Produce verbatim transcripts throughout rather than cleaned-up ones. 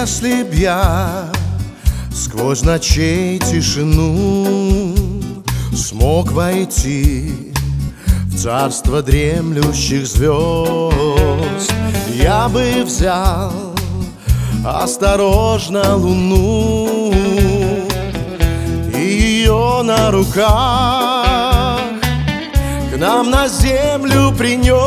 Если б я сквозь ночей тишину смог войти в царство дремлющих звезд, я бы взял осторожно луну и ее на руках к нам на землю принес.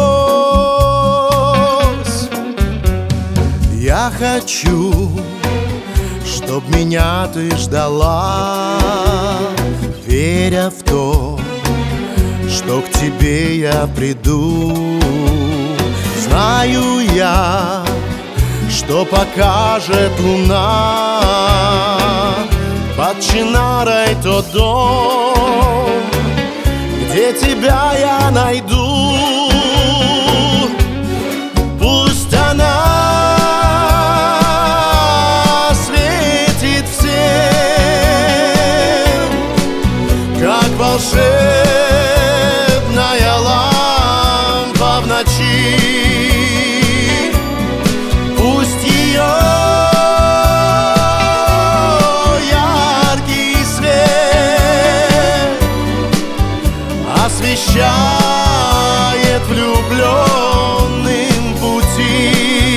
Я хочу, чтоб меня ты ждала, веря в то, что к тебе я приду. Знаю я, что покажет луна под Чинарой тот дом, где тебя я найду. Пусть она светит всем, как волшебная лампа в ночи. Пусть ее яркий свет освещает влюбленным пути.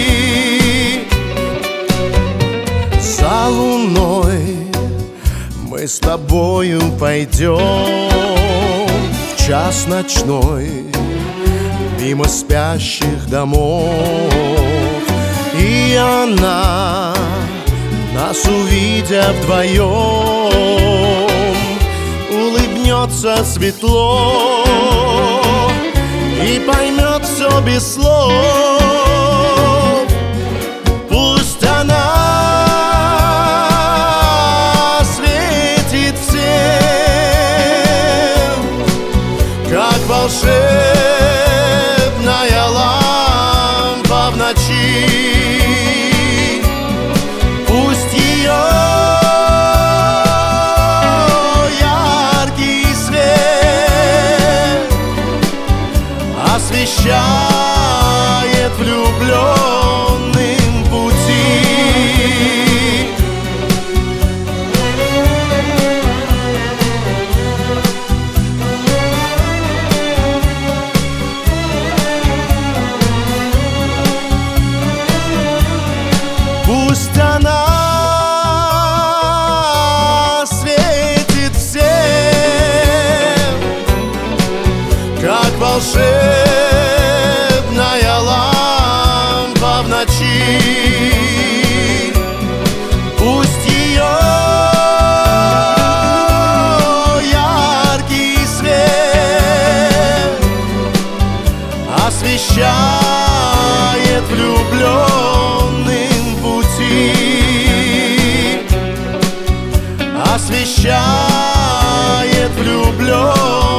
За луной мы с тобою пойдем в час ночной мимо спящих домов, и она, нас увидя вдвоем, улыбнется светло и поймет все без слов. Пусть она светит всем, как волшебная лампа в ночи. Пусть ее яркий свет освещает влюбленным пути. Пусть она светит всем, как волшебная лампа в ночи. Пусть ее яркий свет освещает влюбленным пути, освещает влюбленным.